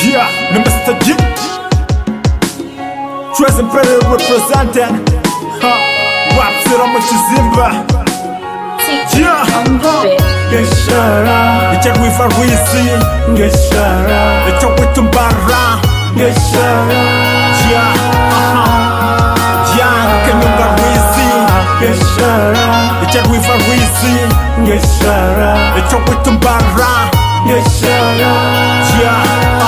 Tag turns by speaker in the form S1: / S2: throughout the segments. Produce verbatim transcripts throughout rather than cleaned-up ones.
S1: Yeah, ni mister G Trace Imperial representing Ha, Rapsira mu kizimba Yeah, Geshara Icha Rwifa Rwisi Geshara Icha Witumbara Geshara Yeah, Yeah, Kenyunga Rwisi Geshara Icha Rwifa Rwisi Geshara Icha Witumbara Geshara Yeah,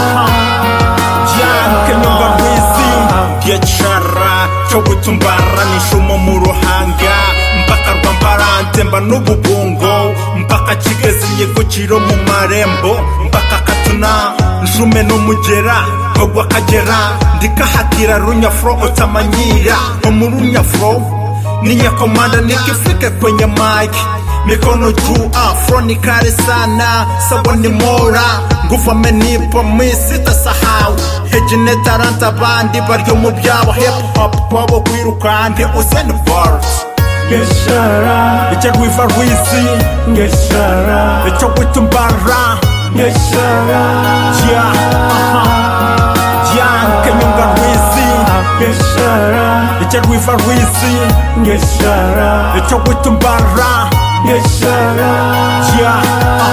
S1: Yeah, Kenyunga Rwisi Geshara Icha Witumbara Nishumo mu ruhanga mpaka rwambarante mba n'ububungo mpaka kigeze inyegukiro mu marembo mpaka katuna njume n'umugera nkogwa kagera ndikahakira runyafro utamanyira mu runyafro ninyakomanda nikifike kwenye mic mikono juu afro ni kare sana sawa ni mora nguvu amenipa misita sahau hejine taranta bandi baryo mu byabo hip hop wabo kwirukande usend bars Geshara Icha Rwifa Rwisi Geshara Icha Witumbara Geshara Yeah, Yeah, Kenyunga Rwisi Geshara Icha Rwifa Rwisi Geshara Icha Witumbara Geshara Yeah,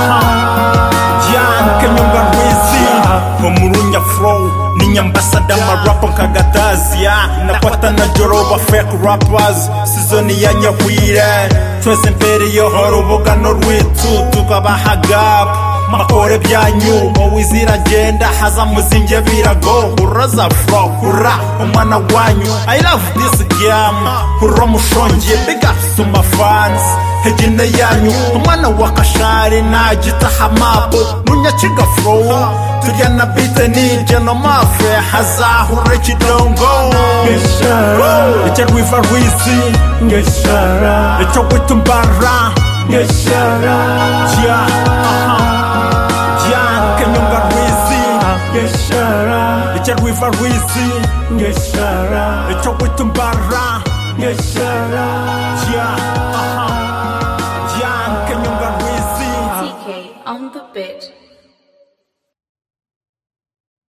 S1: Yeah, Kenyunga Rwisi Homurunya flow Ninya ambassador marapa nkagatazia Nakwata na joroba fake rappers Seasoni ya nyahwire Trace Imperial horoboga no rwitu Tukabaha gap Makore byanyu Mawizira genda Haza muzinge birago Huraza flow Hura umwana wanyu I love this game Hura mushonje Big ups to my fans Hejine yanyu Umwana wakashari Najita hamapo Munyachiga flow Turya na bite nije no mafe Hazahure kidongo Geshara Icha Rwifa Rwisi Geshara Icha Witumbara Geshara Yeah, Yeah, Kenyunga Rwisi Geshara Icha Rwifa Rwisi Geshara Icha Witumbara Geshara Yeah